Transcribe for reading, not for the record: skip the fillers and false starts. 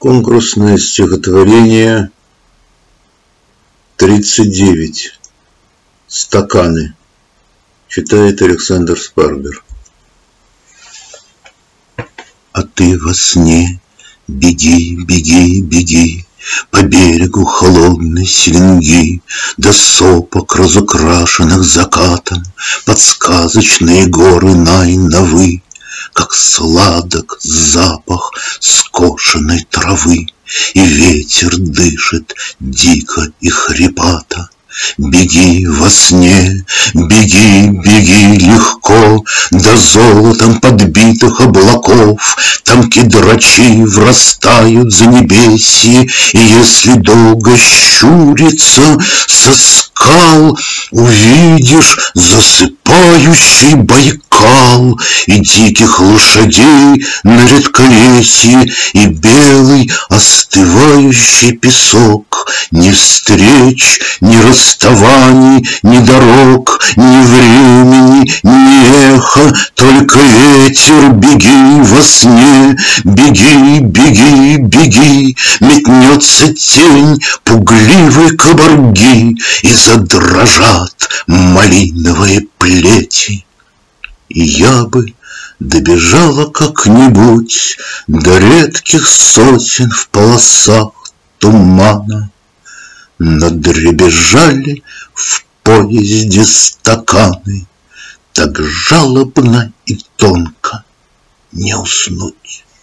Конкурсное стихотворение 39. Стаканы. Читает Александр Спарбер. А ты во сне беги, беги, беги по берегу холодной Селенги, до сопок, разукрашенных закатом, под сказочные горы Найнавы. Как сладок запах скошенной травы, и ветер дышит дико и хрипато. Беги во сне, беги, беги легко до золотом подбитых облаков. Там кедрачи врастают за небесье, и если долго щуриться со скал, увидишь засыпающий Байкал и диких лошадей на редколесье, и белый остывающий песок. Ни встреч, ни расставаний, ни дорог, ни времени, ни эхо, только ветер. Беги во сне, беги, беги, беги. Метнется тень пугливой кабарги, и задрожат малиновые плети. И я бы добежала как-нибудь до редких сотен в полосах тумана, но дребезжали в поезде стаканы, так жалобно и тонко не уснуть.